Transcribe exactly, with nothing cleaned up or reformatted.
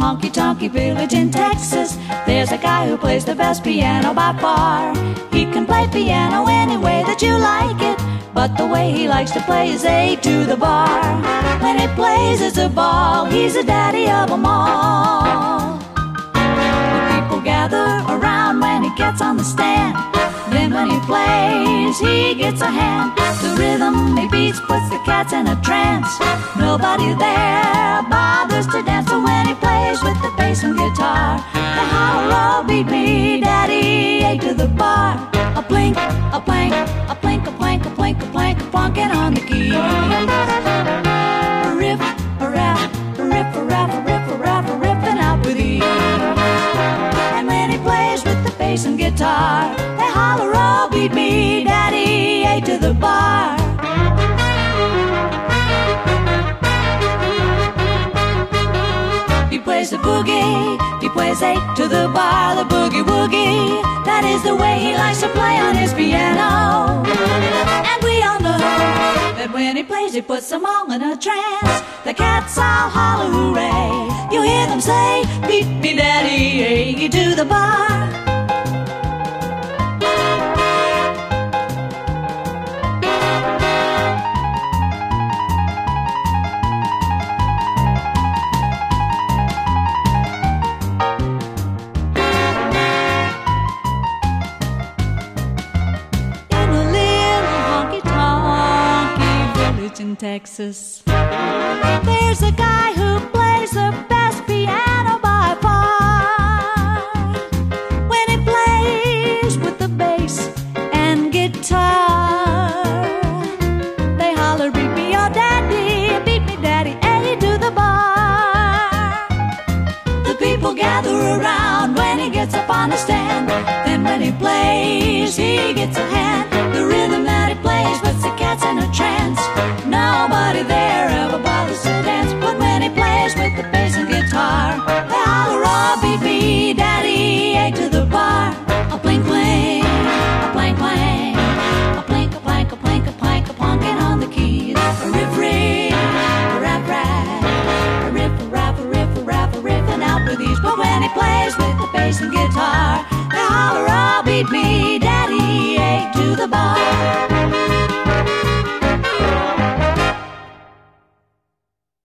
honky-tonky village in Texas, there's a guy who plays the best piano by far. He can play piano any way that you like it, but the way he likes to play is A to the bar. When he plays it's a ball, he's the daddy of them all. The people gather around when he gets on the stand. Then when he plays, he gets a hand. The rhythm he beats puts the cats in a trance. Nobody there bothers to dance. So when he plays with the bass and guitar, they holler, oh, beat me, daddy, A to the bar. A blink, a plank, a plink, a plank, a plink, a plank, a plonking on the key. A riff, a rap, a riff, a rap, a riff, a rap, a riffing out with ease. And when he plays with the bass and guitar, they holler, oh, beat me, daddy, A to the bar. He plays the boogie, he plays A to the bar, the boogie woogie. That is the way he likes to play on his piano. And we all know that when he plays, he puts them all in a trance. The cats all holler, hooray. You hear them say, beat me, daddy, A to the bar. In Texas, there's a guy who plays the best piano by far. When he plays with the bass and guitar, they holler, beat me, oh daddy, beat me, daddy, A to the bar. The people gather around when he gets up on the stand. Then when he plays, he gets a hand. The rhythm that he plays puts the cats in a trance. Nobody there ever bothers to dance, but when he plays with the bass and guitar, they holler, oh, beat me, daddy, A to the bar. A blink, blink, a plank, plank, a plink, a plank, a plank, a plank, a plonking on the keys. A riff, riff, a rap, rap, a riff, a rap, a riff, a rap, a riffing out with ease. But when he plays with